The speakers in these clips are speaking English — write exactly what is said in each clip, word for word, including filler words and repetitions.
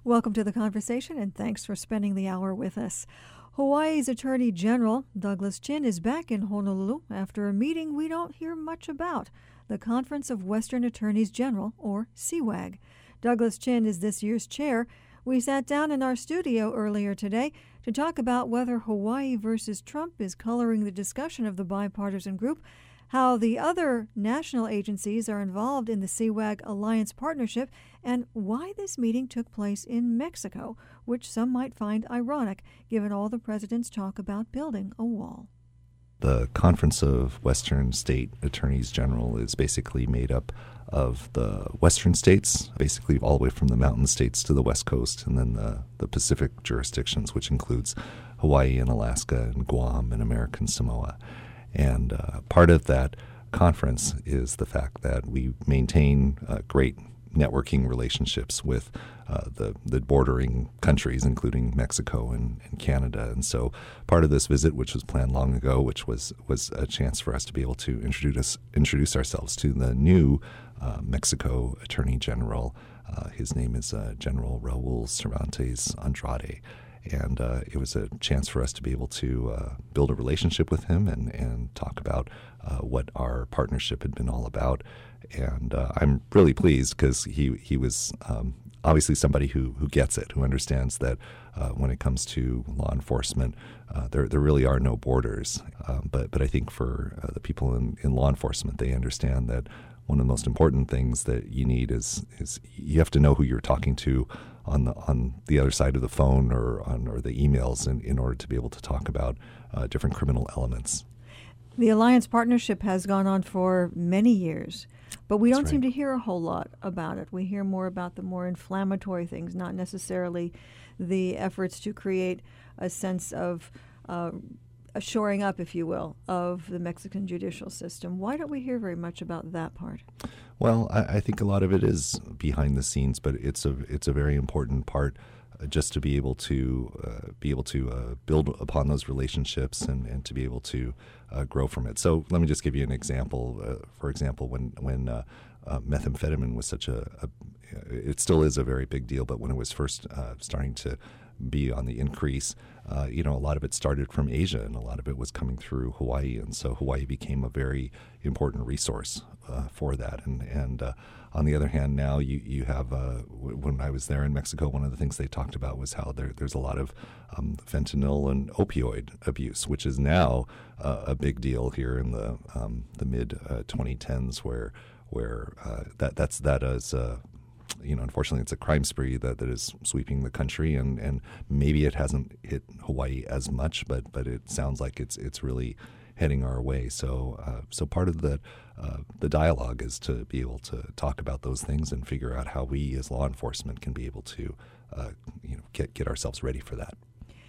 Welcome to the conversation, and thanks for spending the hour with us. Hawaii's Attorney General, Douglas Chin, is back in Honolulu after a meeting we don't hear much about, the Conference of Western Attorneys General, or C W A G. Douglas Chin is this year's chair. We sat down in our studio earlier today to talk about whether Hawaii versus Trump is coloring the discussion of the bipartisan group, how the other national agencies are involved in the C W A G Alliance Partnership, and why this meeting took place in Mexico, which some might find ironic given all the president's talk about building a wall. The Conference of Western State Attorneys General is basically made up of the Western states, basically all the way from the mountain states to the West Coast, and then the, the Pacific jurisdictions, which includes Hawaii and Alaska and Guam and American Samoa. And uh, part of that conference is the fact that we maintain uh, great networking relationships with uh, the, the bordering countries, including Mexico and, and Canada. And so part of this visit, which was planned long ago, which was, was a chance for us to be able to introduce, introduce ourselves to the new uh, Mexico Attorney General. Uh, his name is uh, General Raul Cervantes Andrade. And uh, it was a chance for us to be able to uh, build a relationship with him and, and talk about uh, what our partnership had been all about. And uh, I'm really pleased because he, he was um, obviously somebody who, who gets it, who understands that uh, when it comes to law enforcement, uh, there there really are no borders. Um, but, but I think for uh, the people in, in law enforcement, they understand that one of the most important things that you need is is you have to know who you're talking to on the on the other side of the phone or on or the emails in, in order to be able to talk about uh, different criminal elements. The Alliance Partnership has gone on for many years, but we don't That's seem right. to hear a whole lot about it. We hear more about the more inflammatory things, not necessarily the efforts to create a sense of uh, a shoring up, if you will, of the Mexican judicial system. Why don't we hear very much about that part? Well, I, I think a lot of it is behind the scenes, but it's a it's a very important part uh, just to be able to uh, be able to uh, build upon those relationships and, and to be able to uh, grow from it. So let me just give you an example. Uh, for example, when when uh, uh, methamphetamine was such a, a it still is a very big deal, but when it was first uh, starting to be on the increase, uh, you know, a lot of it started from Asia and a lot of it was coming through Hawaii. And so Hawaii became a very important resource uh, for that. And, and uh, on the other hand, now you, you have, uh, w- when I was there in Mexico, one of the things they talked about was how there, there's a lot of um, fentanyl and opioid abuse, which is now uh, a big deal here in the um, the mid uh, twenty tens where where uh, that that's that is uh, you know, unfortunately, it's a crime spree that, that is sweeping the country, and, and maybe it hasn't hit Hawaii as much, but but it sounds like it's it's really heading our way. So uh, so part of the uh, the dialogue is to be able to talk about those things and figure out how we as law enforcement can be able to uh, you know get get ourselves ready for that.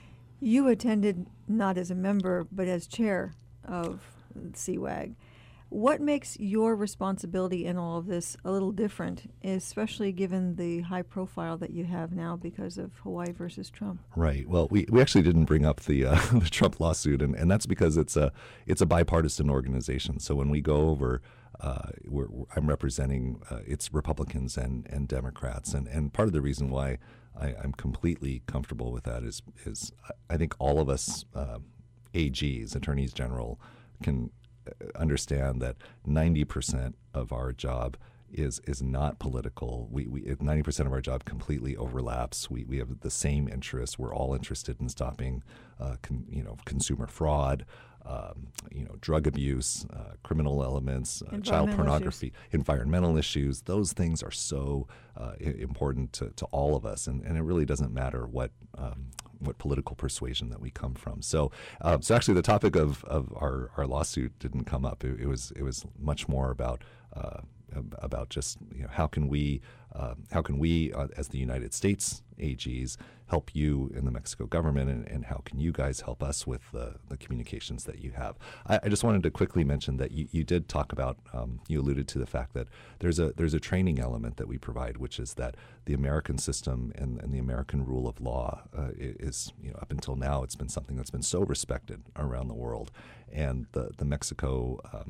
You attended not as a member, but as chair of C W A G. What makes your responsibility in all of this a little different, especially given the high profile that you have now because of Hawaii versus Trump? Right. Well, we, we actually didn't bring up the uh, the Trump lawsuit, and, and that's because it's a it's a bipartisan organization. So when we go over, uh, we're, we're, I'm representing uh, it's Republicans and, and Democrats, and, and part of the reason why I, I'm completely comfortable with that is is I think all of us uh, A Gs, attorneys general, can understand that ninety percent of our job is is not political. We, we ninety percent of our job completely overlaps. We we have the same interests. We're all interested in stopping, uh, con, you know, consumer fraud, um, you know, drug abuse, uh, criminal elements, uh, child pornography, issues. environmental issues. Those things are so uh, important to, to all of us, and, and it really doesn't matter what. Um, what political persuasion that we come from. So uh, so actually the topic of, of our, our lawsuit didn't come up. It, it was it was much more about uh, about just you know how can we uh, how can we uh, as the United States A Gs help you in the Mexico government, and, and how can you guys help us with the, the communications that you have. I, I just wanted to quickly mention that you, you did talk about um, you alluded to the fact that there's a there's a training element that we provide, which is that the American system and, and the American rule of law uh, is you know up until now it's been something that's been so respected around the world, and the the Mexico um,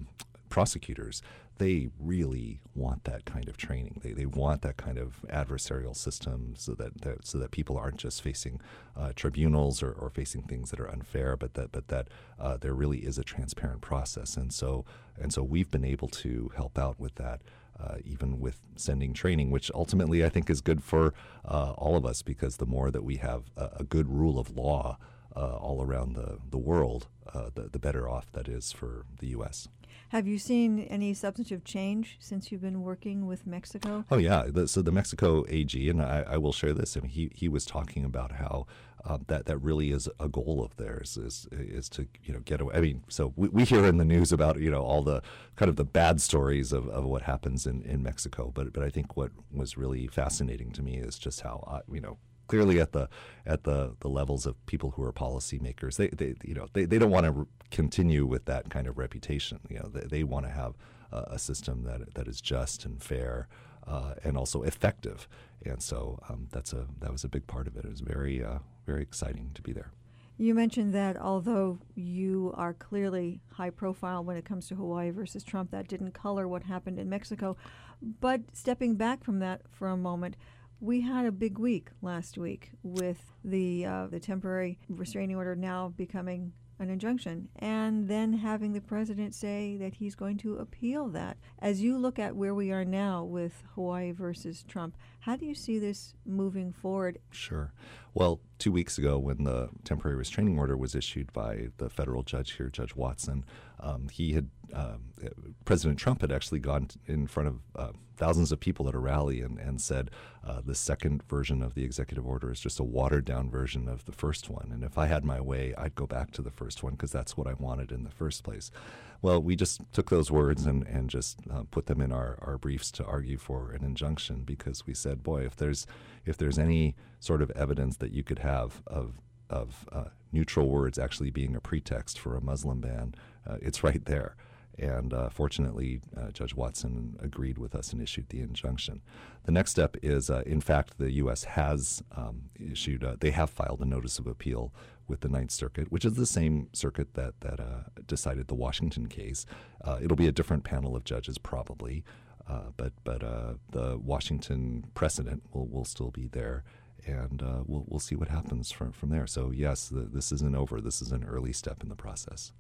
prosecutors, they really want that kind of training. They they want that kind of adversarial system so that, that so that people aren't just facing uh, tribunals or, or facing things that are unfair, but that but that uh, there really is a transparent process. And so and so we've been able to help out with that. Uh, even with sending training, which ultimately I think is good for uh, all of us, because the more that we have a, a good rule of law uh, all around the, the world, uh, the, the better off that is for the U S. Have you seen any substantive change since you've been working with Mexico? Oh, yeah. The, so the Mexico A G, and I, I will share this, I mean, he, he was talking about how uh, that, that really is a goal of theirs, is is to, you know, get away. I mean, so we, we hear in the news about, you know, all the kind of the bad stories of, of what happens in, in Mexico. But, but I think what was really fascinating to me is just how, uh, you know, clearly at the at the, the levels of people who are policymakers, they, they you know they, they don't want to re- continue with that kind of reputation. You know, they, they want to have uh, a system that that is just and fair uh, and also effective. And so um, that's a that was a big part of it. It was very uh, very exciting to be there. You mentioned that although you are clearly high profile when it comes to Hawaii versus Trump, that didn't color what happened in Mexico. But stepping back from that for a moment, we had a big week last week with the uh, the temporary restraining order now becoming an injunction, and then having the president say that he's going to appeal that. As you look at where we are now with Hawaii versus Trump, how do you see this moving forward? Sure. Well, two weeks ago when the temporary restraining order was issued by the federal judge here, Judge Watson, um, he had um, President Trump had actually gone in front of uh, thousands of people at a rally and, and said uh, the second version of the executive order is just a watered-down version of the first one. And if I had my way, I'd go back to the first one because that's what I wanted in the first place. Well, we just took those words and, and just uh, put them in our, our briefs to argue for an injunction, because we said, boy, if there's if there's any sort of evidence that you could have of of uh, neutral words actually being a pretext for a Muslim ban, uh, it's right there. And uh, fortunately, uh, Judge Watson agreed with us and issued the injunction. The next step is, uh, in fact, the U S has um, issued, uh, they have filed a notice of appeal with the Ninth Circuit, which is the same circuit that, that uh, decided the Washington case. Uh, it'll be a different panel of judges probably, uh, but but uh, the Washington precedent will, will still be there. And uh, we'll we'll see what happens from, from there. So, yes, the, this isn't over. This is an early step in the process.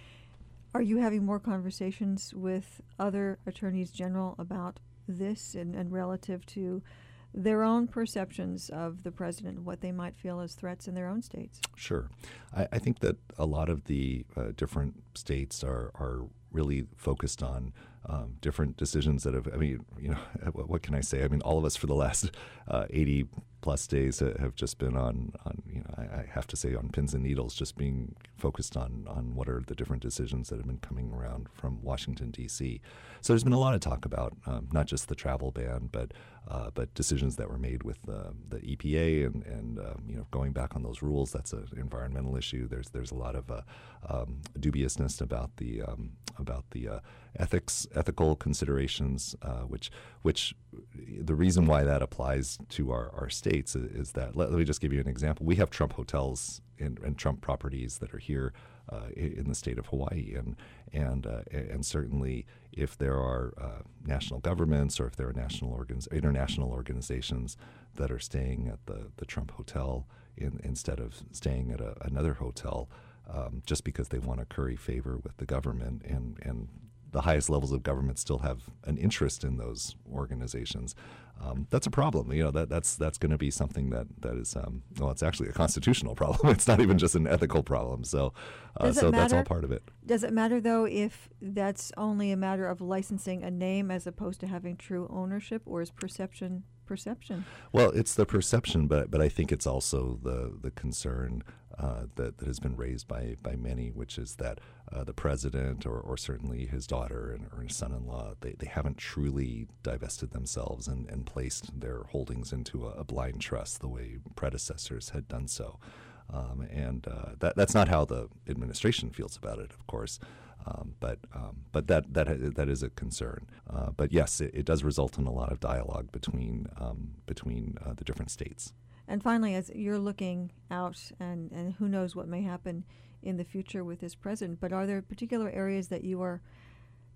Are you having more conversations with other attorneys general about this and, and relative to their own perceptions of the president, what they might feel as threats in their own states? Sure. I, I think that a lot of the uh, different states are, are really focused on um, different decisions that have, I mean, you know, what, what can I say? I mean, all of us for the last uh, eighty plus days have just been on, on you know, I, I have to say on pins and needles, just being focused on, on what are the different decisions that have been coming around from Washington, D C. So there's been a lot of talk about um, not just the travel ban, but uh, but decisions that were made with uh, the E P A and, and um, you know, going back on those rules. That's an environmental issue. There's there's a lot of uh, um, dubiousness about the um, about the uh, ethics ethical considerations, uh, which which the reason why that applies to our, our states is, is that, let, let me just give you an example. We have Trump hotels and, and Trump properties that are here uh, in the state of Hawaii, and and uh, and certainly if there are uh, national governments or if there are national organs, international organizations that are staying at the, the Trump hotel in, instead of staying at a, another hotel, um, just because they want to curry favor with the government, and and the highest levels of government still have an interest in those organizations. Um, that's a problem. You know, that that's that's going to be something that that is um, well, it's actually a constitutional problem. It's not even just an ethical problem. So, uh, so that's all part of it. Does it matter though if that's only a matter of licensing a name as opposed to having true ownership, or is perception perception? Well, it's the perception, but but I think it's also the the concern uh, that that has been raised by by many, which is that uh, the president or, or certainly his daughter and or his son-in-law, they, they haven't truly divested themselves and, and placed their holdings into a, a blind trust the way predecessors had done so. Um, and uh, that that's not how the administration feels about it, of course. Um, but um, but that that that is a concern. Uh, but yes, it, it does result in a lot of dialogue between um, between uh, the different states. And finally, as you're looking out, and, and who knows what may happen in the future with this president, but are there particular areas that you are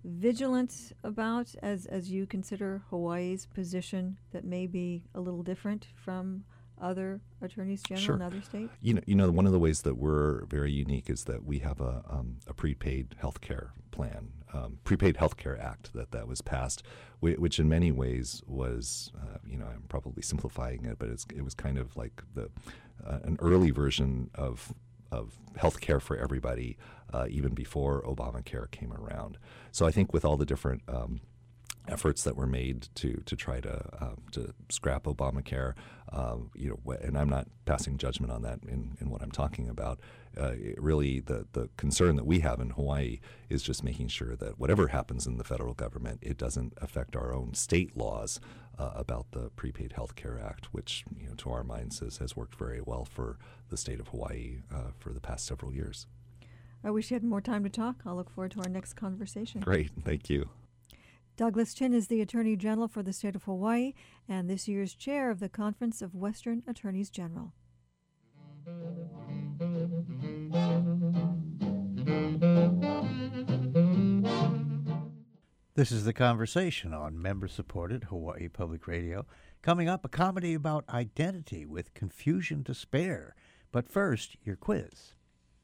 vigilant about as, as you consider Hawaii's position that may be a little different from other attorneys general Sure. in other states? You know, you know, one of the ways that we're very unique is that we have a, um, a prepaid health care plan, um, prepaid health care act that, that was passed, wh- which in many ways was, uh, you know, I'm probably simplifying it, but it's, it was kind of like the uh, an early version of of health care for everybody, uh, even before Obamacare came around. So I think with all the different um, efforts that were made to to try to uh, to scrap Obamacare, uh, you know, and I'm not passing judgment on that in, in what I'm talking about. Uh, it really, the the concern that we have in Hawaii is just making sure that whatever happens in the federal government, it doesn't affect our own state laws uh, about the Prepaid Health Care Act, which, you know, to our minds has, has worked very well for the state of Hawaii uh, for the past several years. I wish you had more time to talk. I'll look forward to our next conversation. Great, thank you. Douglas Chin is the Attorney General for the state of Hawaii and this year's chair of the Conference of Western Attorneys General. This is The Conversation on member-supported Hawaii Public Radio. Coming up, a comedy about identity with confusion to spare. But first, your quiz.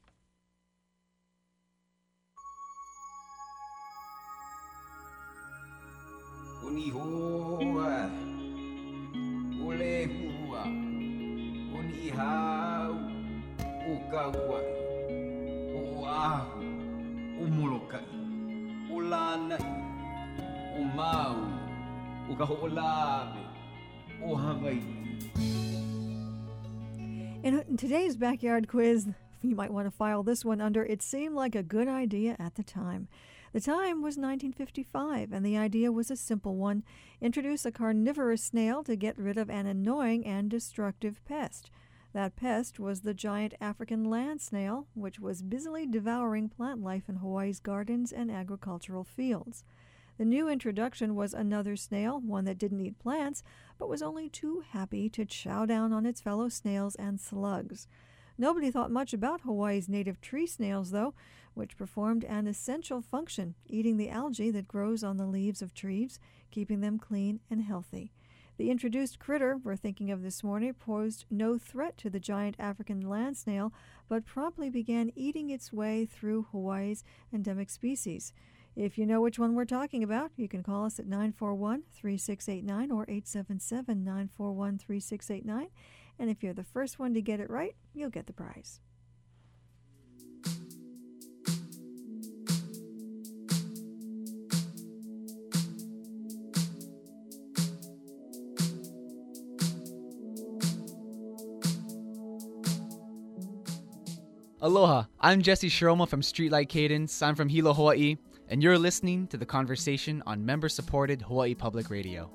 Uni hoa, ole hua, uni hau, ukawa, oahu, umolokai, ulanai, umau, ukaho'olabe, ohawaii. In today's backyard quiz, you might want to file this one under "It seemed like a good idea at the time." The time was nineteen fifty-five, and the idea was a simple one: introduce a carnivorous snail to get rid of an annoying and destructive pest. That pest was the giant African land snail, which was busily devouring plant life in Hawaii's gardens and agricultural fields. The new introduction was another snail, one that didn't eat plants, but was only too happy to chow down on its fellow snails and slugs. Nobody thought much about Hawaii's native tree snails, though, which performed an essential function, eating the algae that grows on the leaves of trees, keeping them clean and healthy. The introduced critter we're thinking of this morning posed no threat to the giant African land snail, but promptly began eating its way through Hawaii's endemic species. If you know which one we're talking about, you can call us at nine four one, three six eight nine or eight seven seven, nine four one, three six eight nine. And if you're the first one to get it right, you'll get the prize. Aloha, I'm Jesse Shiroma from Streetlight Cadence. I'm from Hilo, Hawaii, and you're listening to The Conversation on member-supported Hawaii Public Radio.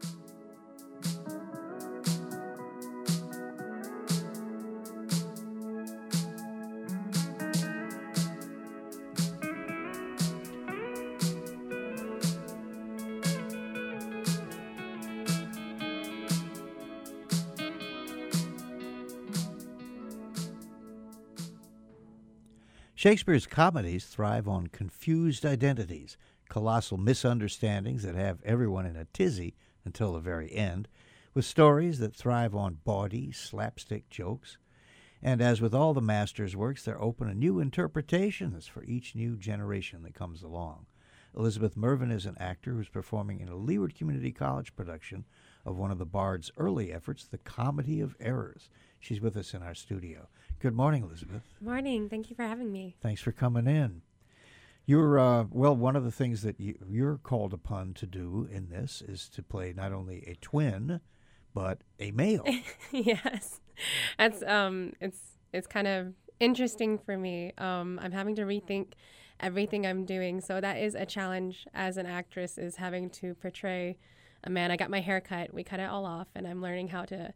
Shakespeare's comedies thrive on confused identities, colossal misunderstandings that have everyone in a tizzy until the very end, with stories that thrive on bawdy, slapstick jokes. And as with all the master's works, they're open to new interpretations for each new generation that comes along. Elizabeth Mervin is an actor who's performing in a Leeward Community College production of one of the Bard's early efforts, The Comedy of Errors. She's with us in our studio. Good morning, Elizabeth. Morning. Thank you for having me. Thanks for coming in. You're, uh, well, one of the things that you, you're called upon to do in this is to play not only a twin, but a male. Yes. That's, um, it's, it's kind of interesting for me. Um, I'm having to rethink everything I'm doing. So that is a challenge as an actress, is having to portray a man. I got my hair cut. We cut it all off, and I'm learning how to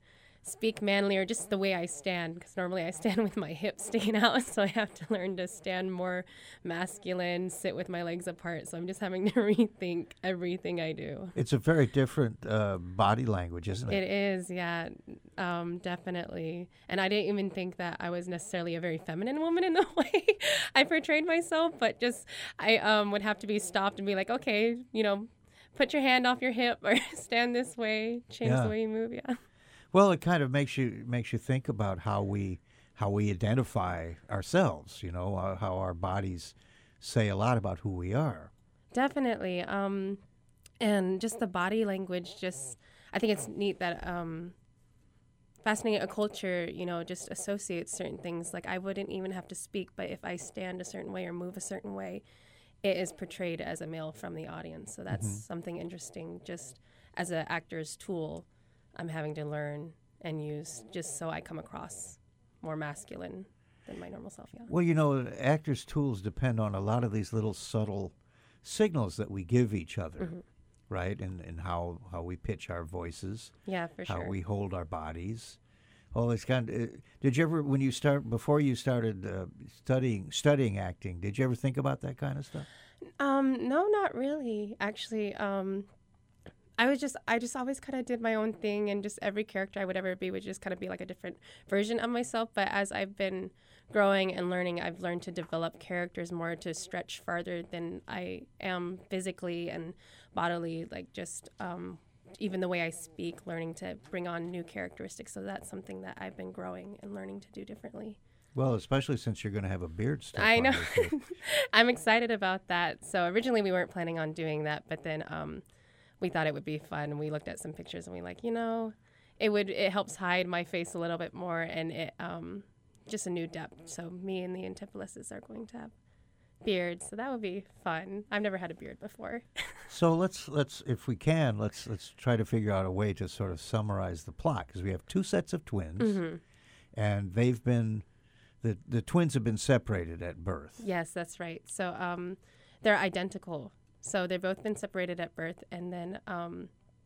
speak manly or just the way I stand, because normally I stand with my hips sticking out, so I have to learn to stand more masculine, sit with my legs apart. So I'm just having to rethink everything I do. It's a very different uh, body language, isn't it? It is, yeah, um, definitely. And I didn't even think that I was necessarily a very feminine woman in the way I portrayed myself, but just I um, would have to be stopped and be like, okay, you know, put your hand off your hip or stand this way, change Yeah. the way you move, yeah. Well, it kind of makes you makes you think about how we how we identify ourselves. You know, uh, how our bodies say a lot about who we are. Definitely. Um, and just the body language, just, I think it's neat that um, fascinating a culture, you know, just associates certain things. Like I wouldn't even have to speak, but if I stand a certain way or move a certain way, it is portrayed as a male from the audience. So that's Mm-hmm. something interesting. Just as an actor's tool, I'm having to learn and use just so I come across more masculine than my normal self, yeah. Well, you know, actors' tools depend on a lot of these little subtle signals that we give each other, Mm-hmm. right? And and how, how we pitch our voices, Yeah, for how sure. we hold our bodies. All this kind of, uh, did you ever, when you start, before you started uh, studying studying acting, did you ever think about that kind of stuff? Um, no, not really. Actually, um, I was just, I just always kind of did my own thing, and just every character I would ever be would just kind of be like a different version of myself. But as I've been growing and learning, I've learned to develop characters more to stretch farther than I am physically and bodily, like just um, even the way I speak, learning to bring on new characteristics. So that's something that I've been growing and learning to do differently. Well, especially since you're going to have a beard stuck I on know. your face. I'm excited about that. So originally we weren't planning on doing that, but then um, we thought it would be fun. We looked at some pictures and we like, you know, it would it helps hide my face a little bit more, and it um, just a new depth. So me and the Antiphilises are going to have beards, so that would be fun. I've never had a beard before. So let's let's if we can let's let's try to figure out a way to sort of summarize the plot, because we have two sets of twins, Mm-hmm. and they've been the the twins have been separated at birth. Yes, that's right. So um, they're identical. So they've both been separated at birth, and then um,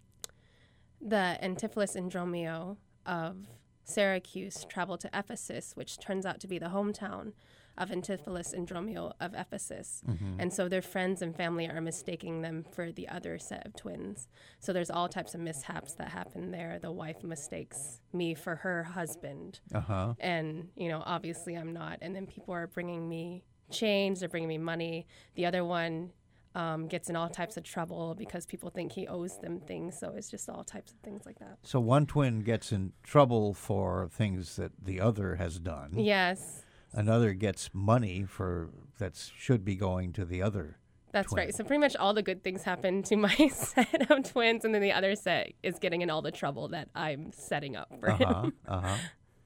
the Antipholus and Dromio of Syracuse travel to Ephesus, which turns out to be the hometown of Antipholus and Dromio of Ephesus. And so their friends and family are mistaking them for the other set of twins. So there's all types of mishaps that happen there. The wife mistakes me for her husband. Uh huh. And, you know, obviously I'm not. And then people are bringing me chains, they're bringing me money. The other one um, gets in all types of trouble because people think he owes them things. So it's just all types of things like that. So one twin gets in trouble for things that the other has done. Yes, Another gets money for that should be going to the other. that's twin. right. So pretty much all the good things happen to my set of twins, and then the other set is getting in all the trouble that I'm setting up for Uh him. huh. Uh huh.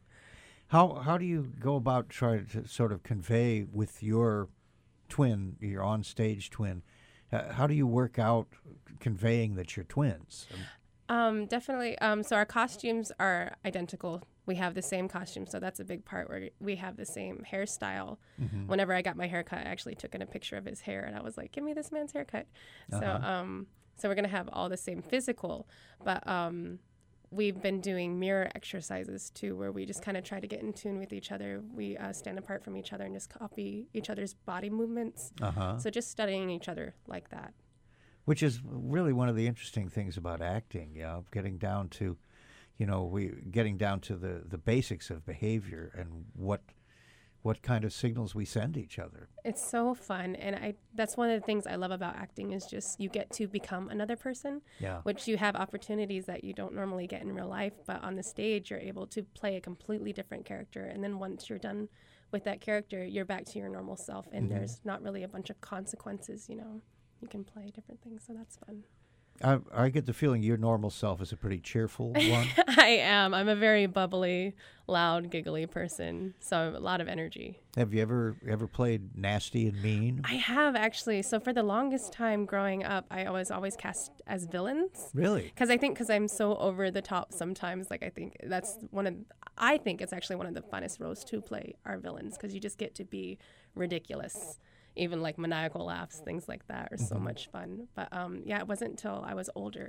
How how do you go about trying to sort of convey with your twin, your on-stage twin? Uh, how do you work out conveying that you're twins? Um, definitely. Um, so our costumes are identical. We have the same costume, so that's a big part where we have the same hairstyle. Mm-hmm. Whenever I got my haircut, I actually took in a picture of his hair, and I was like, "Give me this man's haircut." So, Uh-huh. um, so we're gonna have all the same physical, but um, we've been doing mirror exercises too, where we just kind of try to get in tune with each other. We uh, stand apart from each other and just copy each other's body movements. Uh huh. So just studying each other like that. Which is really one of the interesting things about acting. You know, getting down to, you know, we getting down to the, the basics of behavior and what what kind of signals we send each other. It's so fun, and I that's one of the things I love about acting is just you get to become another person, Yeah. which you have opportunities that you don't normally get in real life, but on the stage you're able to play a completely different character, and then once you're done with that character, you're back to your normal self, and Mhm. there's not really a bunch of consequences, you know. You can play different things, so that's fun. I, I get the feeling your normal self is a pretty cheerful one. I am. I'm a very bubbly, loud, giggly person, so a lot of energy. Have you ever ever played nasty and mean? I have actually. So for the longest time growing up, I was always cast as villains. Really? Because I think because I'm so over the top sometimes, like I think that's one of, I think it's actually one of the funnest roles to play are villains, because you just get to be ridiculous. Even like maniacal laughs, things like that are so much fun. But um, yeah, it wasn't until I was older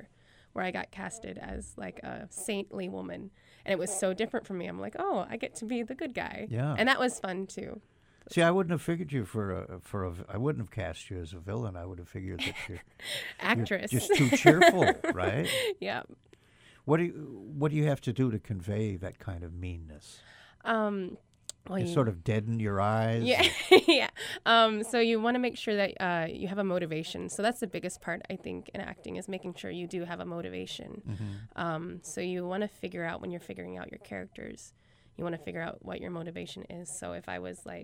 where I got casted as like a saintly woman. And it was so different from me. I'm like, oh, I get to be the good guy. Yeah. And that was fun too. See, I wouldn't have figured you for a for a. I wouldn't have cast you as a villain. I would have figured that you're Actress. You're just too cheerful, right? Yeah. What do you What do you have to do to convey that kind of meanness? Um, well, You you- sort of deaden your eyes. Yeah, yeah. Um, so you want to make sure that uh, you have a motivation. So that's the biggest part, I think, in acting is making sure you do have a motivation. Mm-hmm. Um, so you want to figure out when you're figuring out your characters, you want to figure out what your motivation is. So if I was like,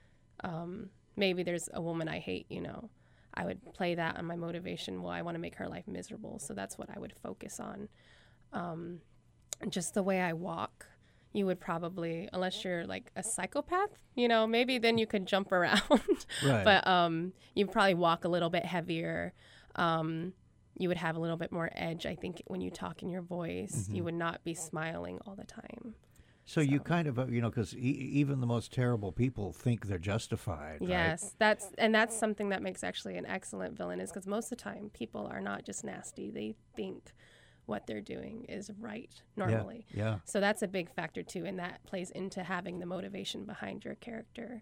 um, maybe there's a woman I hate, you know, I would play that on my motivation. Well, I want to make her life miserable. So that's what I would focus on. Um, just the way I walk. You would probably, unless you're like a psychopath, you know, maybe then you could jump around. Right. But um, you'd probably walk a little bit heavier. Um, you would have a little bit more edge, I think, when you talk in your voice. Mm-hmm. You would not be smiling all the time. So, you kind of, uh, you know, because e- even the most terrible people think they're justified. right? Yes, that's and that's something that makes actually an excellent villain is because most of the time people are not just nasty. They think what they're doing is right normally. Yeah. yeah. So that's a big factor too, and that plays into having the motivation behind your character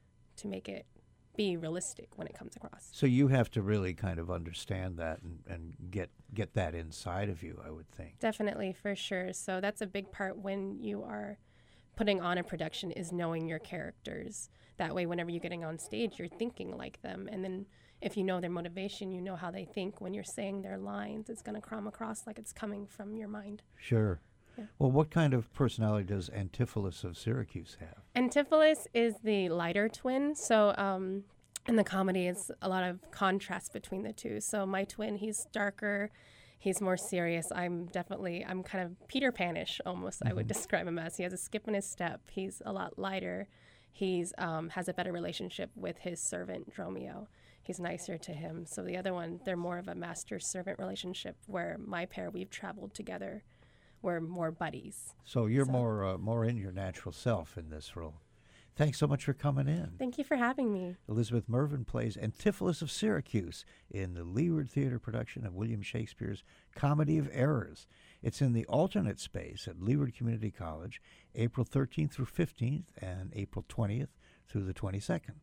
to make it be realistic when it comes across. So you have to really kind of understand that and, and get get that inside of you, I would think. Definitely, for sure. So that's a big part when you are putting on a production is knowing your characters. That way, whenever you're getting on stage, you're thinking like them. And then if you know their motivation, you know how they think when you're saying their lines, it's going to come across like it's coming from your mind. Sure. Yeah. Well, what kind of personality does Antipholus of Syracuse have? Antipholus is the lighter twin. So um, in the comedy, it's a lot of contrast between the two. So my twin, he's darker. He's more serious. I'm definitely, I'm kind of Peter Pan-ish almost, I would describe him as. He has a skip in his step. He's a lot lighter. He's um, has a better relationship with his servant, Dromio. He's nicer to him. So the other one, they're more of a master-servant relationship where my pair, we've traveled together. We're more buddies. So you're So- more uh, more in your natural self in this role. Thanks so much for coming in. Thank you for having me. Elizabeth Mervyn plays Antipholus of Syracuse in the Leeward Theater production of William Shakespeare's Comedy of Errors. It's in the alternate space at Leeward Community College, April thirteenth through fifteenth and April twentieth through the twenty-second.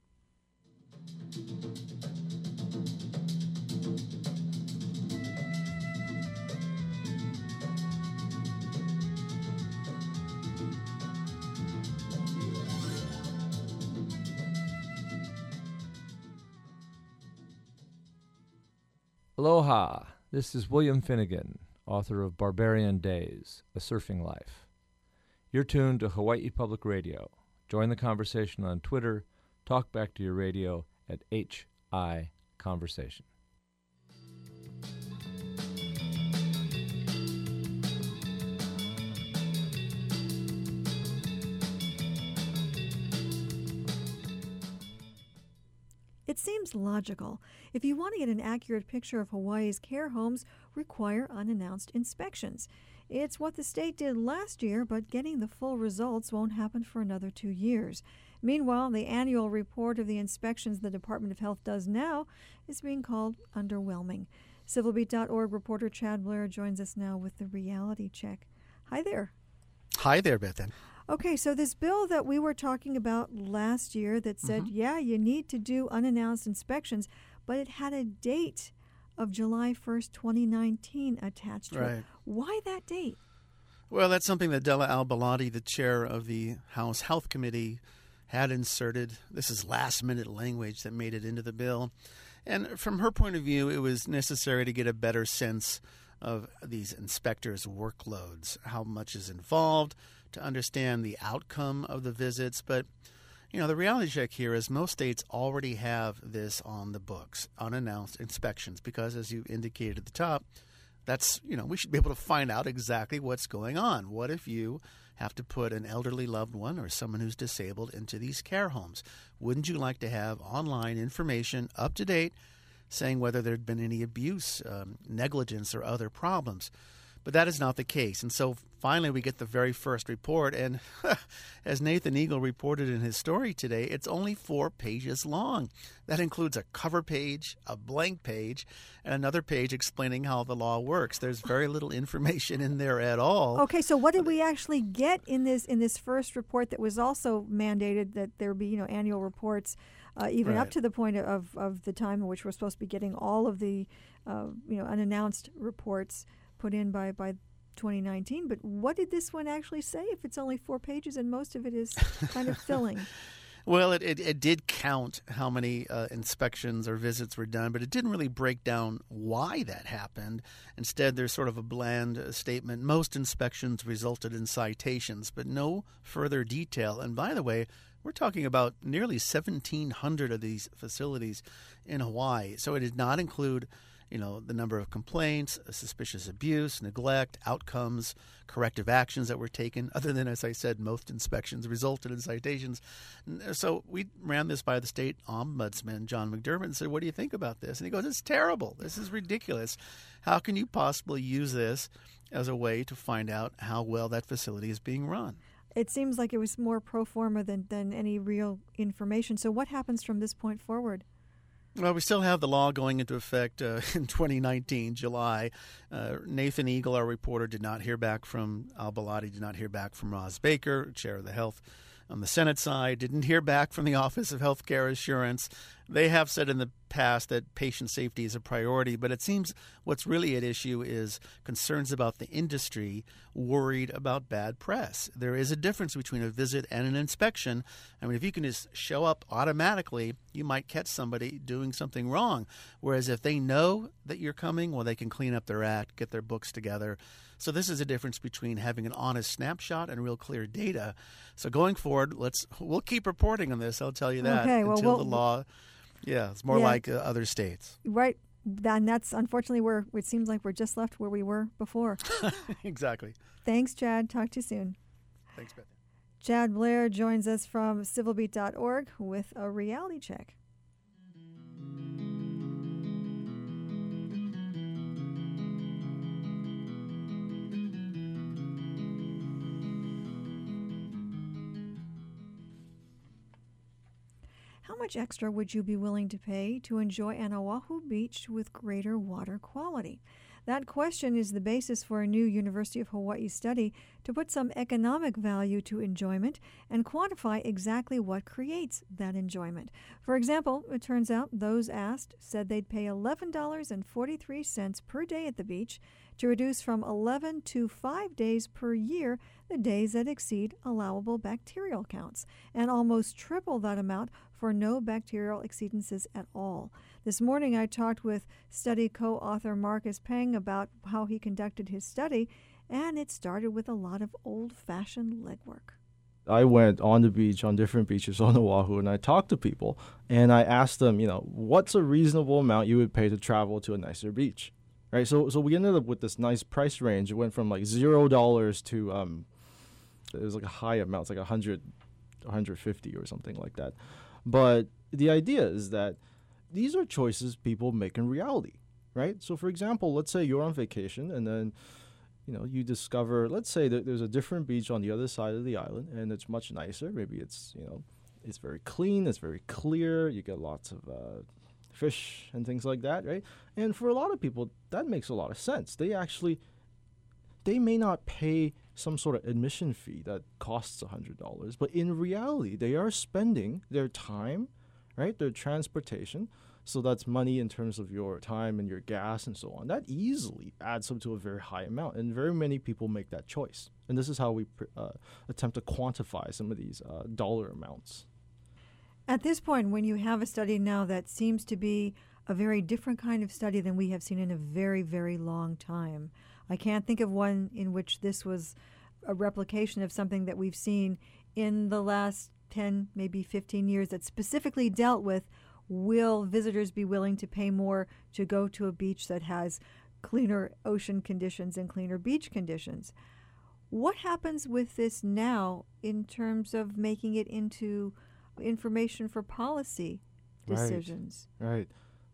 Aloha, this is William Finnegan, author of Barbarian Days, A Surfing Life. You're tuned to Hawaii Public Radio. Join the conversation on Twitter. Talk back to your radio at H I Conversation. It seems logical. If you want to get an accurate picture of Hawaii's care homes, require unannounced inspections. It's what the state did last year, but getting the full results won't happen for another two years. Meanwhile, the annual report of the inspections the Department of Health does now is being called underwhelming. Civil Beat dot org reporter Chad Blair joins us now with the reality check. Hi there. Hi there, Bethan. Okay, so this bill that we were talking about last year that said, Mm-hmm. yeah, you need to do unannounced inspections, but it had a date of July first, twenty nineteen attached to it. Right. Why that date? Well, that's something that Della Al-Baladi, the chair of the House Health Committee, had inserted. This is last-minute language that made it into the bill. And from her point of view, it was necessary to get a better sense of these inspectors' workloads, how much is involved, to understand the outcome of the visits. But, you know, the reality check here is most states already have this on the books, unannounced inspections, because as you indicated at the top, that's, you know, we should be able to find out exactly what's going on. What if you have to put an elderly loved one or someone who's disabled into these care homes? Wouldn't you like to have online information up to date saying whether there'd been any abuse, um, negligence, or other problems? But that is not the case. And so finally we get the very first report. And as Nathan Eagle reported in his story today, it's only four pages long. That includes a cover page, a blank page, and another page explaining how the law works. There's very little information in there at all. Okay, so what did we actually get in this in this first report that was also mandated that there be, you know, annual reports, uh, even Right. up to the point of, of the time in which we're supposed to be getting all of the, uh, you know, unannounced reports put in by, by twenty nineteen. But what did this one actually say if it's only four pages and most of it is kind of filling? Well, it, it, it did count how many uh, inspections or visits were done, but it didn't really break down why that happened. Instead, there's sort of a bland uh, statement. Most inspections resulted in citations, but no further detail. And by the way, we're talking about nearly seventeen hundred of these facilities in Hawaii. So it did not include, you know, the number of complaints, suspicious abuse, neglect, outcomes, corrective actions that were taken, other than, as I said, most inspections resulted in citations. So we ran this by the state ombudsman, John McDermott, and said, what do you think about this? And he goes, it's terrible. This is ridiculous. How can you possibly use this as a way to find out how well that facility is being run? It seems like it was more pro forma than, than any real information. So what happens from this point forward? Well, we still have the law going into effect uh, in twenty nineteen, July. Uh, Nathan Eagle, our reporter, did not hear back from Al-Baladi, did not hear back from Roz Baker, chair of the Health on the Senate side, didn't hear back from the Office of Healthcare Assurance. They have said in the past that patient safety is a priority, but it seems what's really at issue is concerns about the industry worried about bad press. There is a difference between a visit and an inspection. I mean, if you can just show up automatically, you might catch somebody doing something wrong. Whereas if they know that you're coming, well, they can clean up their act, get their books together. So this is a difference between having an honest snapshot and real clear data. So going forward, let's we'll keep reporting on this. I'll tell you that Okay, well, until we'll- the law. Yeah, it's more Yeah. like uh, other states. Right. And that's unfortunately where it seems like we're just left where we were before. Exactly. Thanks, Chad. Talk to you soon. Thanks, Beth. Chad Blair joins us from civil beat dot org with a reality check. How much extra would you be willing to pay to enjoy an Oahu beach with greater water quality? That question is the basis for a new University of Hawaii study to put some economic value to enjoyment and quantify exactly what creates that enjoyment. For example, it turns out those asked said they'd pay eleven dollars and forty-three cents per day at the beach to reduce from eleven to five days per year the days that exceed allowable bacterial counts, and almost triple that amount for no bacterial exceedances at all. This morning I talked with study co-author Marcus Peng about how he conducted his study, and it started with a lot of old-fashioned legwork. I went on the beach, on different beaches on Oahu, and I talked to people, and I asked them, you know, what's a reasonable amount you would pay to travel to a nicer beach, right? So, so we ended up with this nice price range. It went from like zero dollars to um, it was like a high amount, it's like a hundred, one hundred fifty or something like that. But the idea is that these are choices people make in reality, right? So, for example, let's say you're on vacation, and then you know, you discover, let's say that there's a different beach on the other side of the island, and it's much nicer. Maybe it's, you know, it's very clean, it's very clear. You get lots of uh, fish and things like that, right? And for a lot of people, that makes a lot of sense. They actually, they may not pay some sort of admission fee that costs one hundred dollars, but in reality, they are spending their time, right, their transportation. So that's money in terms of your time and your gas and so on. That easily adds up to a very high amount, and very many people make that choice. And this is how we uh, attempt to quantify some of these uh, dollar amounts. At this point, when you have a study now that seems to be a very different kind of study than we have seen in a very, very long time, I can't think of one in which this was a replication of something that we've seen in the last ten, maybe fifteen years that specifically dealt with, will visitors be willing to pay more to go to a beach that has cleaner ocean conditions and cleaner beach conditions? What happens with this now in terms of making it into information for policy decisions? Right. right.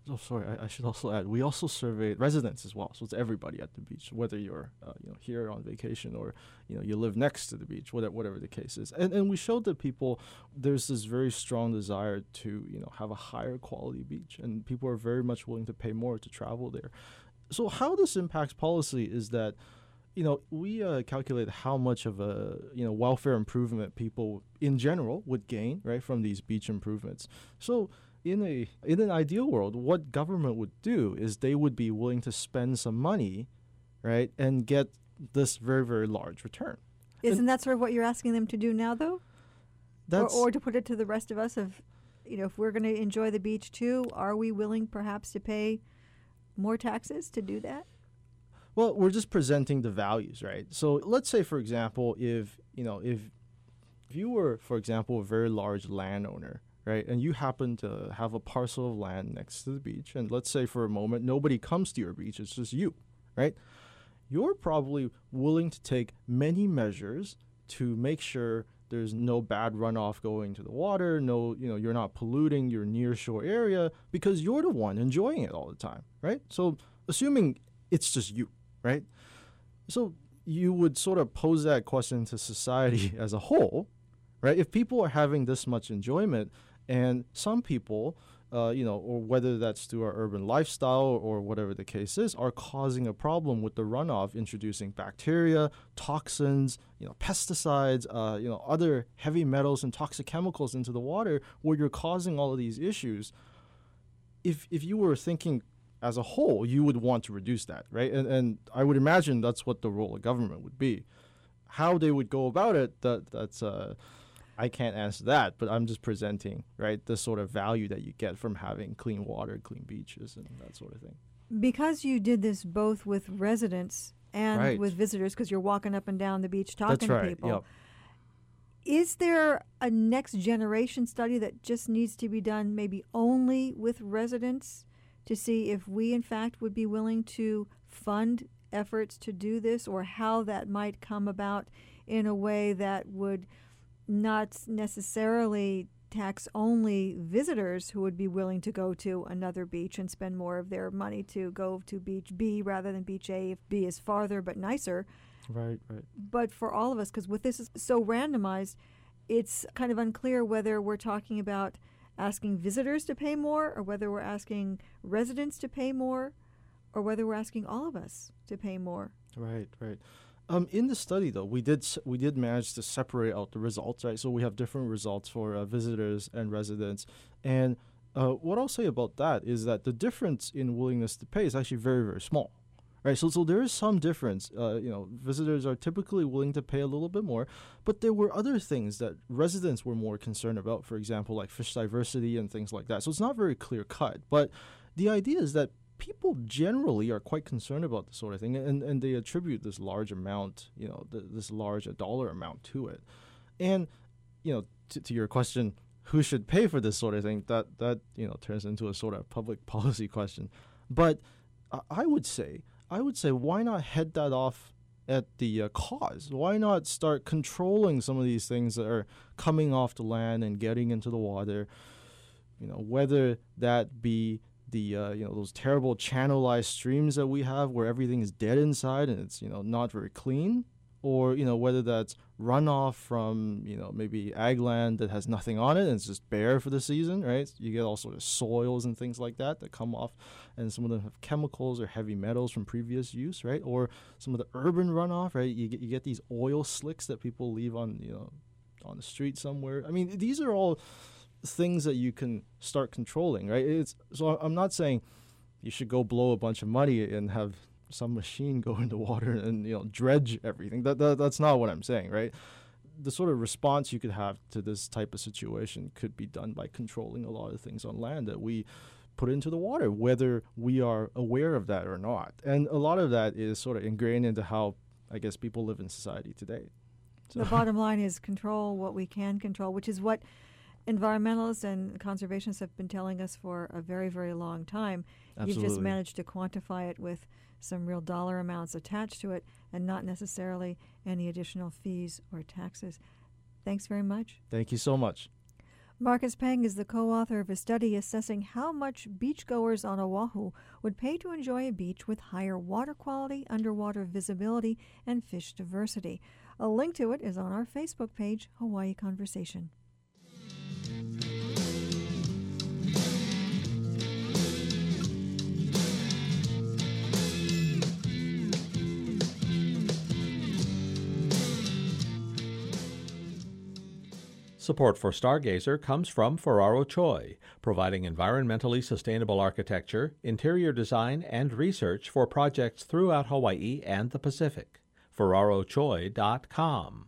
Oh, sorry. I, I should also add. We also surveyed residents as well, so it's everybody at the beach, whether you're uh, you know here on vacation or you know you live next to the beach, whatever whatever the case is. And and we showed that people there's this very strong desire to you know have a higher quality beach, and people are very much willing to pay more to travel there. So how this impacts policy is that you know we uh, calculate how much of a you know welfare improvement people in general would gain right from these beach improvements. So In a in an ideal world, what government would do is they would be willing to spend some money, right, and get this very, very large return. Isn't and that sort of what you're asking them to do now, though? That's, or, or to put it to the rest of us, of, you know, if we're going to enjoy the beach too, are we willing perhaps to pay more taxes to do that? Well, we're just presenting the values, right? So let's say, for example, if you know if if you were, for example, a very large landowner, right, and you happen to have a parcel of land next to the beach, and let's say for a moment nobody comes to your beach, it's just you, right? You're probably willing to take many measures to make sure there's no bad runoff going to the water, no, you know, you're not polluting your near shore area because you're the one enjoying it all the time, right? So assuming it's just you, right? So you would sort of pose that question to society as a whole, right? If people are having this much enjoyment, and some people, uh, you know, or whether that's through our urban lifestyle or whatever the case is, are causing a problem with the runoff, introducing bacteria, toxins, you know, pesticides, uh, you know, other heavy metals and toxic chemicals into the water, where you're causing all of these issues. If if you were thinking as a whole, you would want to reduce that, right? And and I would imagine that's what the role of government would be. How they would go about it, that that's uh, I can't answer that, but I'm just presenting, right, the sort of value that you get from having clean water, clean beaches, and that sort of thing. Because you did this both with residents and Right. with visitors, because you're walking up and down the beach talking That's to right, people. yep. Is there a next generation study that just needs to be done maybe only with residents to see if we, in fact, would be willing to fund efforts to do this, or how that might come about in a way that would not necessarily tax only visitors who would be willing to go to another beach and spend more of their money to go to beach B rather than beach A if B is farther but nicer? Right, right. But for all of us, because with this is so randomized, it's kind of unclear whether we're talking about asking visitors to pay more, or whether we're asking residents to pay more, or whether we're asking all of us to pay more. Right, right. Um, in the study, though, we did s- we did manage to separate out the results, right? So we have different results for uh, visitors and residents. And uh, what I'll say about that is that the difference in willingness to pay is actually very, very small, right? So so there is some difference. Uh, you know, visitors are typically willing to pay a little bit more, but there were other things that residents were more concerned about, for example, like fish diversity and things like that. So it's not very clear cut. But the idea is that people generally are quite concerned about this sort of thing, and, and they attribute this large amount, you know, th- this large a dollar amount to it. And, you know, t- to your question, who should pay for this sort of thing, that, that you know, turns into a sort of public policy question. But uh, I would say, I would say, why not head that off at the uh, cause? Why not start controlling some of these things that are coming off the land and getting into the water, you know, whether that be the uh, you know those terrible channelized streams that we have where everything is dead inside and it's you know not very clean, or you know whether that's runoff from you know maybe ag land that has nothing on it and it's just bare for the season, right? You get all sort of soils and things like that that come off, and some of them have chemicals or heavy metals from previous use, right? Or some of the urban runoff, right? You get you get these oil slicks that people leave on you know on the street somewhere. I mean, these are all things that you can start controlling, right? It's so I'm not saying you should go blow a bunch of money and have some machine go into water and you know dredge everything. That, that that's not what I'm saying, right? The sort of response you could have to this type of situation could be done by controlling a lot of things on land that we put into the water, whether we are aware of that or not. And a lot of that is sort of ingrained into how I guess people live in society today. So The bottom line is control what we can control, which is what environmentalists and conservationists have been telling us for a very, very long time. You've just Absolutely. managed to quantify it with some real dollar amounts attached to it and not necessarily any additional fees or taxes. Thanks very much. Thank you so much. Marcus Peng is the co-author of a study assessing how much beachgoers on Oahu would pay to enjoy a beach with higher water quality, underwater visibility, and fish diversity. A link to it is on our Facebook page, Hawaii Conversation. Support for Stargazer comes from Ferraro Choi, providing environmentally sustainable architecture, interior design, and research for projects throughout Hawaii and the Pacific. Ferraro Choi dot com.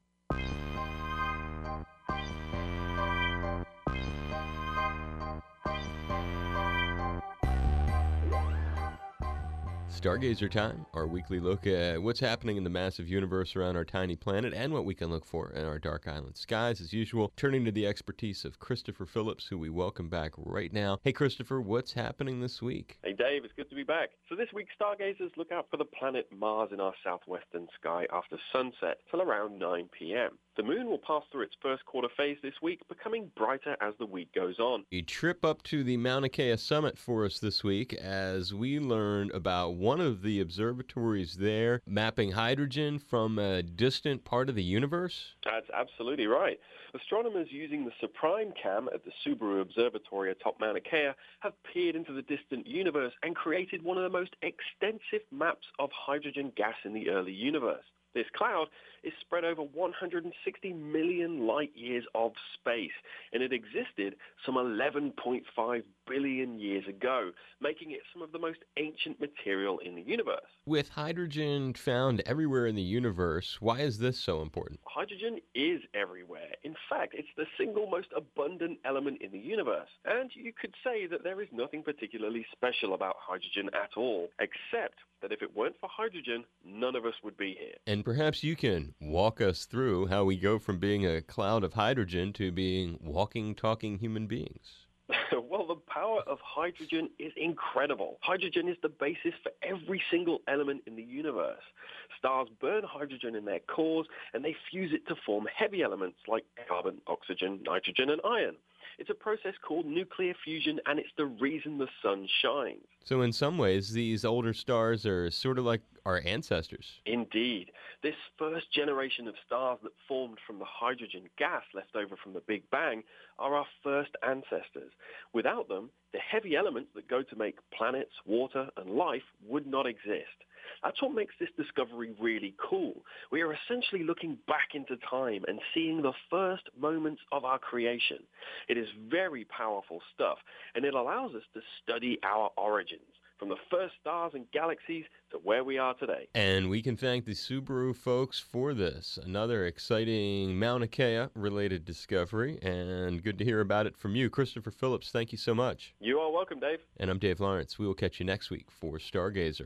Stargazer Time, our weekly look at what's happening in the massive universe around our tiny planet and what we can look for in our dark island skies. As usual, turning to the expertise of Christopher Phillips, who we welcome back right now. Hey, Christopher, what's happening this week? Hey, Dave, it's good to be back. So this week, stargazers look out for the planet Mars in our southwestern sky after sunset till around nine p.m. The moon will pass through its first quarter phase this week, becoming brighter as the week goes on. A trip up to the Mauna Kea summit for us this week as we learned about one of the observatories there mapping hydrogen from a distant part of the universe. That's absolutely right. Astronomers using the Suprime Cam at the Subaru Observatory atop Mauna Kea have peered into the distant universe and created one of the most extensive maps of hydrogen gas in the early universe. This cloud is spread over one hundred sixty million light-years of space, and it existed some eleven point five billion years ago, making it some of the most ancient material in the universe. With hydrogen found everywhere in the universe, why is this so important? Hydrogen is everywhere. In fact, it's the single most abundant element in the universe. And you could say that there is nothing particularly special about hydrogen at all, except that if it weren't for hydrogen, none of us would be here. And perhaps you can walk us through how we go from being a cloud of hydrogen to being walking, talking human beings. Well, the power of hydrogen is incredible. Hydrogen is the basis for every single element in the universe. Stars burn hydrogen in their cores, and they fuse it to form heavy elements like carbon, oxygen, nitrogen, and iron. It's a process called nuclear fusion, and it's the reason the sun shines. So in some ways, these older stars are sort of like our ancestors. Indeed. This first generation of stars that formed from the hydrogen gas left over from the Big Bang are our first ancestors. Without them, the heavy elements that go to make planets, water, and life would not exist. That's what makes this discovery really cool. We are essentially looking back into time and seeing the first moments of our creation. It is very powerful stuff, and it allows us to study our origins, from the first stars and galaxies to where we are today. And we can thank the Subaru folks for this. Another exciting Mauna Kea-related discovery, and good to hear about it from you. Christopher Phillips, thank you so much. You are welcome, Dave. And I'm Dave Lawrence. We will catch you next week for Stargazer.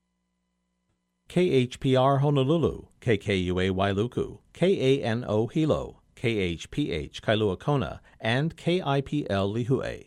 K H P R Honolulu, K K U A Wailuku, K A N O Hilo, K H P H Kailua Kona, and K I P L Lihue.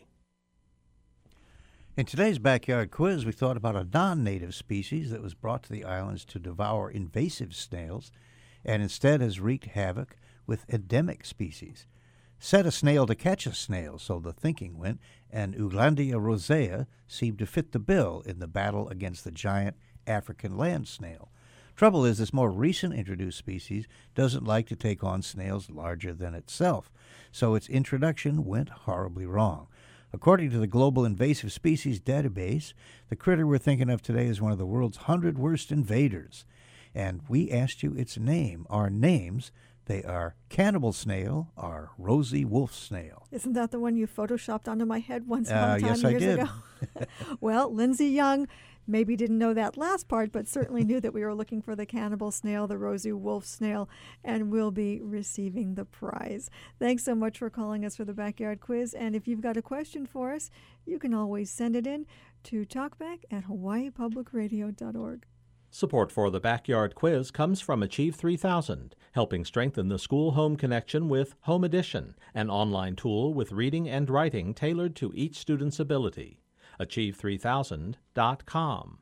In today's Backyard Quiz, we thought about a non-native species that was brought to the islands to devour invasive snails and instead has wreaked havoc with endemic species. Set a snail to catch a snail, so the thinking went, and Euglandia rosea seemed to fit the bill in the battle against the giant African land snail. Trouble is, this more recent introduced species doesn't like to take on snails larger than itself, so its introduction went horribly wrong. According to the Global Invasive Species Database, the critter we're thinking of today is one of the world's hundred worst invaders. And we asked you its name, our names. They are cannibal snail or rosy wolf snail. Isn't that the one you photoshopped onto my head once upon Uh, a time yes, I years did. ago? Well, Lindsay Young maybe didn't know that last part, but certainly knew that we were looking for the cannibal snail, the rosy wolf snail, and will be receiving the prize. Thanks so much for calling us for the Backyard Quiz. And if you've got a question for us, you can always send it in to talkback at hawaii public radio dot org. Support for the Backyard Quiz comes from Achieve three thousand, helping strengthen the school-home connection with Home Edition, an online tool with reading and writing tailored to each student's ability. achieve three thousand dot com.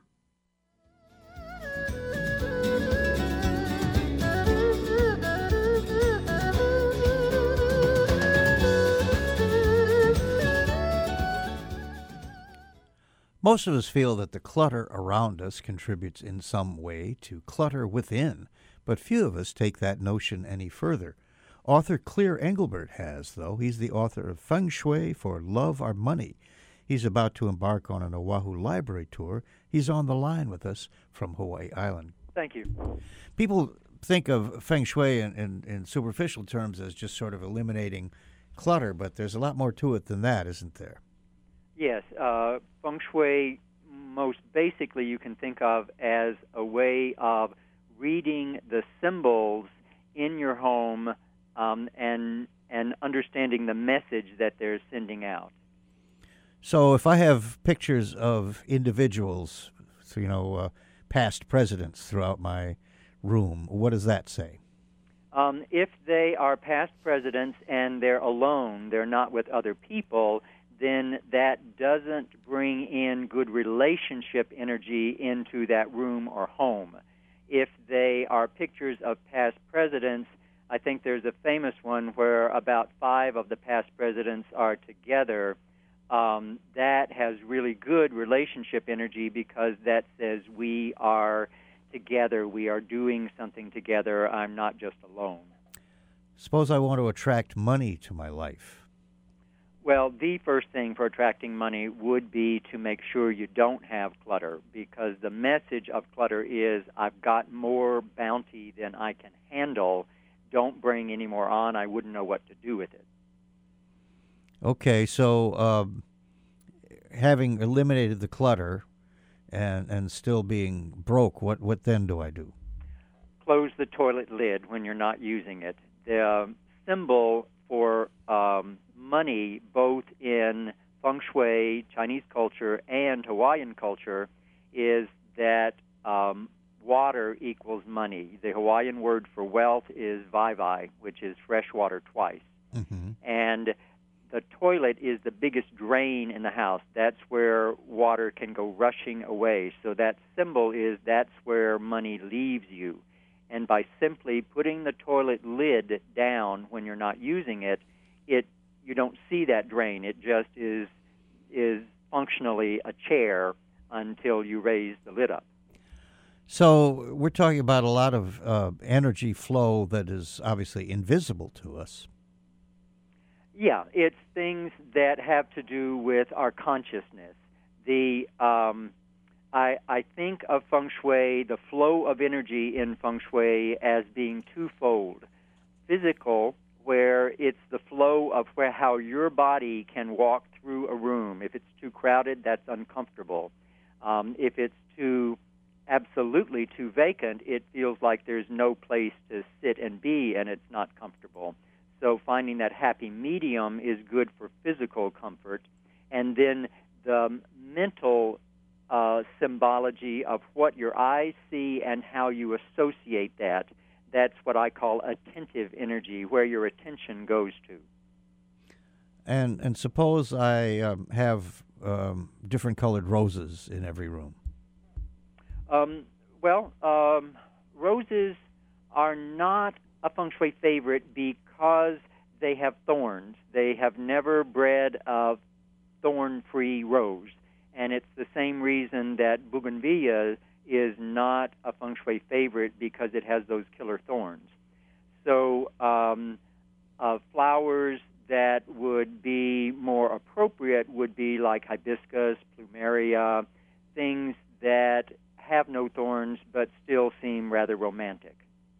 Most of us feel that the clutter around us contributes in some way to clutter within, but few of us take that notion any further. Author Clear Engelbert has, though. He's the author of Feng Shui for Love or Money. He's about to embark on an Oahu library tour. He's on the line with us from Hawaii Island. Thank you. People think of Feng Shui in, in, in superficial terms as just sort of eliminating clutter, but there's a lot more to it than that, isn't there? Yes. Uh, Feng Shui, most basically, you can think of as a way of reading the symbols in your home um, and and understanding the message that they're sending out. So if I have pictures of individuals, so, you know, uh, past presidents throughout my room, what does that say? Um, if they are past presidents and they're alone, they're not with other people, then that doesn't bring in good relationship energy into that room or home. If they are pictures of past presidents, I think there's a famous one where about five of the past presidents are together. Um, that has really good relationship energy because that says we are together, we are doing something together, I'm not just alone. Suppose I want to attract money to my life. Well, the first thing for attracting money would be to make sure you don't have clutter, because the message of clutter is, I've got more bounty than I can handle. Don't bring any more on. I wouldn't know what to do with it. Okay, so um, having eliminated the clutter and and still being broke, what, what then do I do? Close the toilet lid when you're not using it. The um, symbol for um, money, both in Feng Shui, Chinese culture, and Hawaiian culture, is that um, water equals money. The Hawaiian word for wealth is vai-vai, which is fresh water twice. Mm-hmm. And the toilet is the biggest drain in the house. That's where water can go rushing away. So that symbol is that's where money leaves you. And by simply putting the toilet lid down when you're not using it, it you don't see that drain. It just is is functionally a chair until you raise the lid up. So we're talking about a lot of uh, energy flow that is obviously invisible to us. Yeah, it's things that have to do with our consciousness. The um, I, I think of Feng Shui, the flow of energy in Feng Shui, as being twofold. Physical, where it's the flow of where how your body can walk through a room. If it's too crowded, that's uncomfortable. Um, if it's too absolutely too vacant, it feels like there's no place to sit and be, and it's not comfortable. So finding that happy medium is good for physical comfort. And then the mental uh, symbology of what your eyes see and how you associate that, that's what I call attentive energy, where your attention goes to. And and suppose I um, have um, different colored roses in every room. Um, well, um, roses are not a Feng Shui favorite because they have thorns. They have never bred a thorn-free rose. And it's the same reason that bougainvillea is not a Feng Shui favorite, because it has those killer thorns. So um, uh, flowers that would be more appropriate would be like hibiscus, plumeria, things that have no thorns but still seem rather romantic.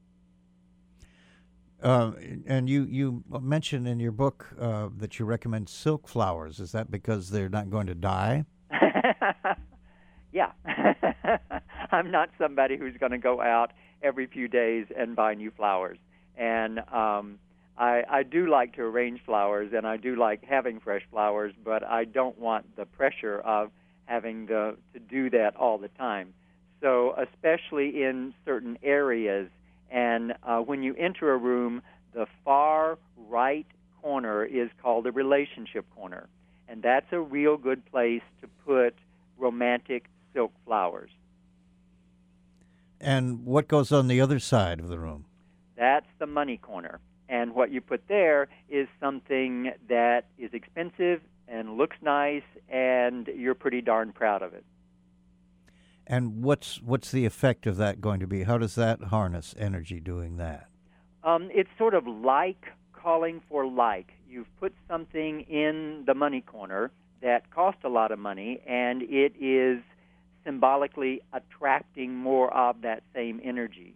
Uh, and you, you mentioned in your book uh, that you recommend silk flowers. Is that because they're not going to die? Yeah. I'm not somebody who's going to go out every few days and buy new flowers. And um, I, I do like to arrange flowers, and I do like having fresh flowers, but I don't want the pressure of having to, to do that all the time. So especially in certain areas, and uh, when you enter a room, the far right corner is called the relationship corner. And that's a real good place to put romantic silk flowers. And what goes on the other side of the room? That's the money corner. and what you put there is something that is expensive and looks nice, and you're pretty darn proud of it. And what's what's the effect of that going to be? How does that harness energy doing that? Um, it's sort of like calling for like. You've put something in the money corner that cost a lot of money, and it is symbolically attracting more of that same energy.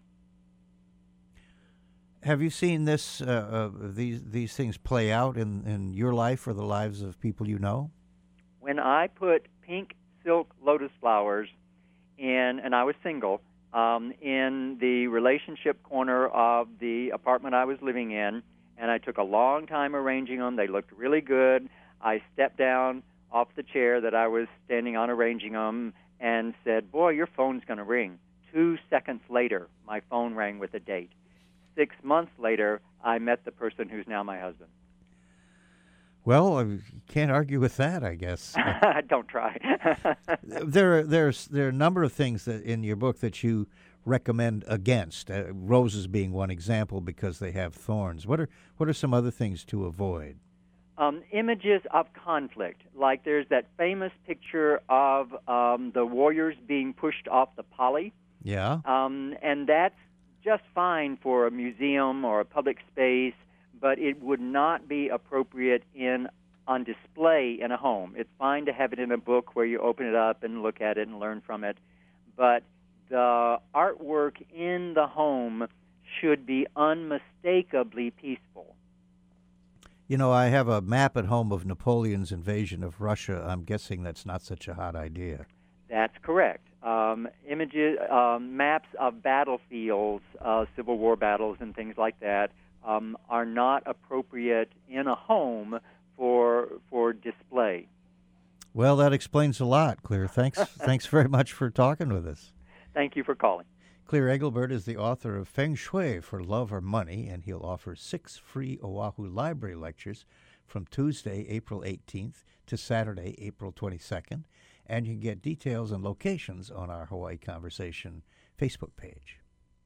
Have you seen this uh, uh, these these things play out in, in your life or the lives of people you know? When I put pink silk lotus flowers in, and I was single, um, in the relationship corner of the apartment I was living in, and I took a long time arranging them. They looked really good. I stepped down off the chair that I was standing on arranging them and said, "Boy, your phone's going to ring." Two seconds later, my phone rang with a date. Six months later, I met the person who's now my husband. Well, you can't argue with that, I guess. Don't try. there, are, there's there are a number of things that in your book that you recommend against. Uh, roses being one example because they have thorns. What are what are some other things to avoid? Um, images of conflict, like there's that famous picture of um, the warriors being pushed off the Pali. Yeah. Um, and that's just fine for a museum or a public space, but it would not be appropriate in on display in a home. It's fine to have it in a book where you open it up and look at it and learn from it, but the artwork in the home should be unmistakably peaceful. You know, I have a map at home of Napoleon's invasion of Russia. I'm guessing that's not such a hot idea. That's correct. Um, images, um, maps of battlefields, uh, Civil War battles and things like that um, are not appropriate in a home for for display. Well, that explains a lot, Clear. Thanks, thanks very much for talking with us. Thank you for calling. Clear Engelbert is the author of Feng Shui for Love or Money, and he'll offer six free Oahu Library lectures from Tuesday, April eighteenth to Saturday, April twenty-second. And you can get details and locations on our Hawaii Conversation Facebook page.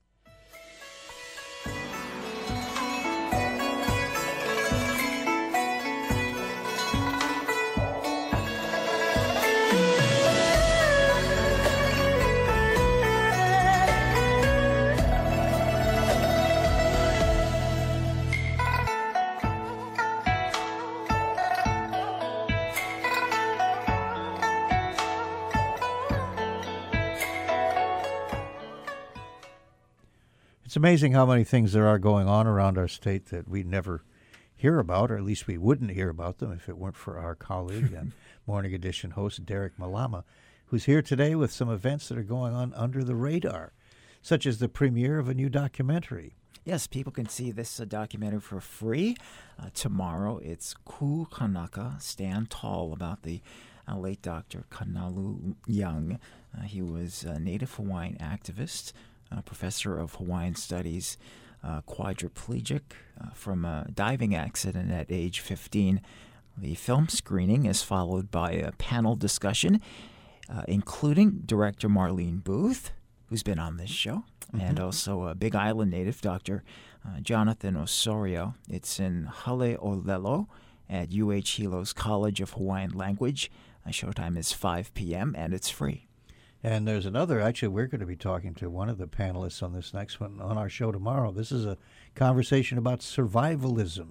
It's amazing how many things there are going on around our state that we never hear about, or at least we wouldn't hear about them if it weren't for our colleague and Morning Edition host Derek Malama, who's here today with some events that are going on under the radar, such as the premiere of a new documentary. Yes, people can see this uh, documentary for free. Uh, tomorrow, it's Ku Kanaka, Stand Tall, about the uh, late Doctor Kanalu Young. Uh, he was a Native Hawaiian activist, a professor of Hawaiian Studies, uh, quadriplegic uh, from a diving accident at age fifteen. The film screening is followed by a panel discussion, uh, including director Marlene Booth, who's been on this show, mm-hmm. and also a Big Island native, Doctor Uh, Jonathan Osorio. It's in Haleolelo at U H Hilo's College of Hawaiian Language. Uh, showtime is five p.m., and it's free. And there's another, actually, we're going to be talking to one of the panelists on this next one on our show tomorrow. This is a conversation about survivalism.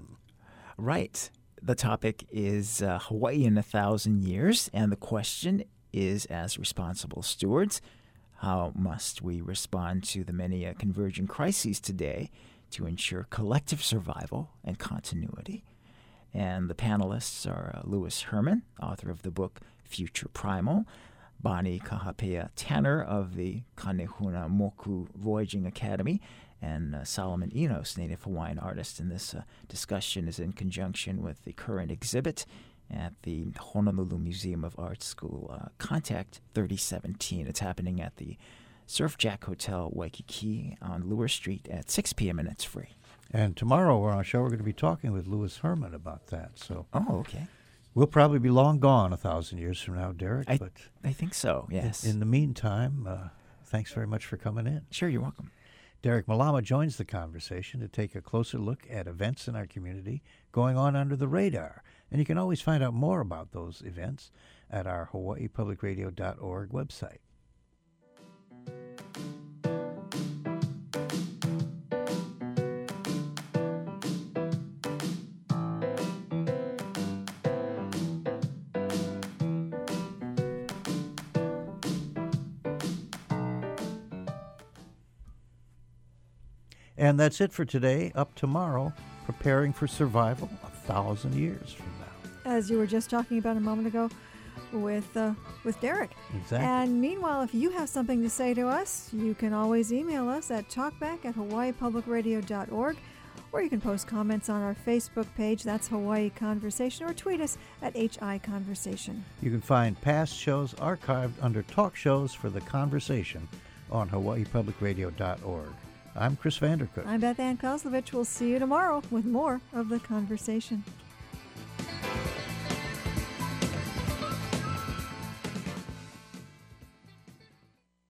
Right. The topic is uh, Hawaii in a thousand years, and the question is, as responsible stewards, how must we respond to the many uh, converging crises today to ensure collective survival and continuity? And the panelists are uh, Louis Herman, author of the book Future Primal, Bonnie Kahapea Tanner of the Kanehuna Moku Voyaging Academy, and uh, Solomon Enos, Native Hawaiian artist. And this uh, discussion is in conjunction with the current exhibit at the Honolulu Museum of Art School, uh, Contact thirty seventeen. It's happening at the Surf Jack Hotel Waikiki on Lure Street at six p.m., and it's free. And tomorrow on our show, we're going to be talking with Louis Herman about that. So, oh, okay. We'll probably be long gone a thousand years from now, Derek. I, but I think so, yes. In, in the meantime, uh, thanks very much for coming in. Sure, you're welcome. Derek Malama joins the conversation to take a closer look at events in our community going on under the radar. And you can always find out more about those events at our Hawaii Public Radio dot org website. And that's it for today. Up tomorrow, preparing for survival a thousand years from now. As you were just talking about a moment ago with uh, with Derek. Exactly. And meanwhile, if you have something to say to us, you can always email us at talkback at Hawaii Public Radio dot org, or you can post comments on our Facebook page, that's Hawaii Conversation, or tweet us at H I Conversation. You can find past shows archived under Talk Shows for the Conversation on Hawaii Public Radio dot org. I'm Chris Vandercook. I'm Beth Ann Kozlovich. We'll see you tomorrow with more of The Conversation.